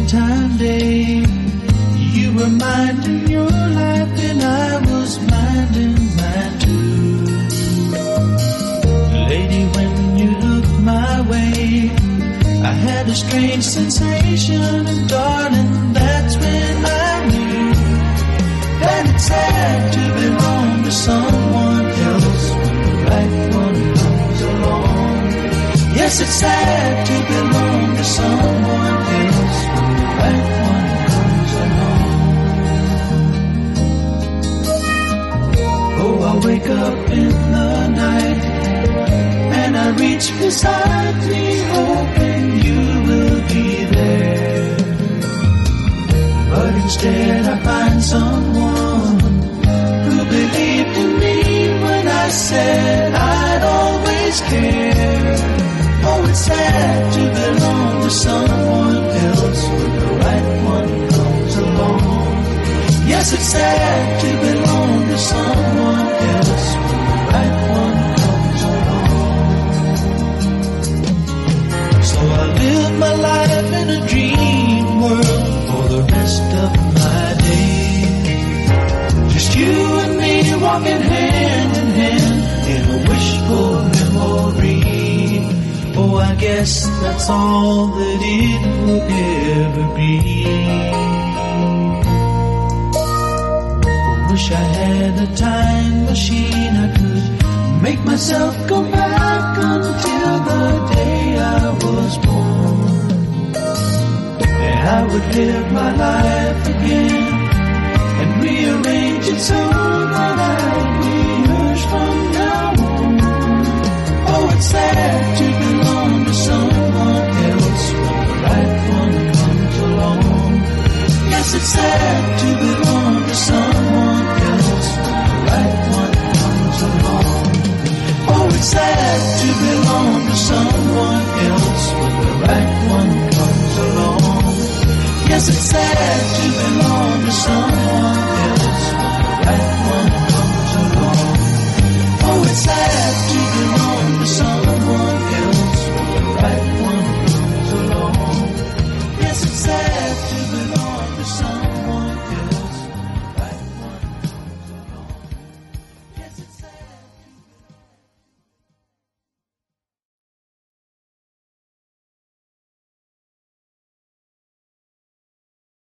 Valentine's Day. You were minding your life and I was minding mine too. Lady, when you looked my way, I had a strange sensation, and darling, that's when I knew that it's sad to belong to someone else when the right one comes along. Yes, it's sad to belong to someone else when the right one comes along. Oh, I wake up in the night and I reach beside me, hoping you will be there. But instead I find someone who believed in me when I said I'd always care. Oh, it's sad to belong to someone else when the right one comes along. Yes, it's sad to belong to someone else when the right one comes along. So I live my life in a dream world for the rest of my days. Just you and me walking hand in hand in a wishful memory. Oh, I guess that's all that it will ever be. I wish I had a time machine. I could make myself go back until the day I was born. And I would live my life again and rearrange it so that I'd be yours from now on. Oh, it's sad to belong to someone else when the right one comes along. Yes, it's sad to belong to someone else when the right one comes along. Oh, it's sad to belong to someone else when the right one comes along. Yes, it's sad to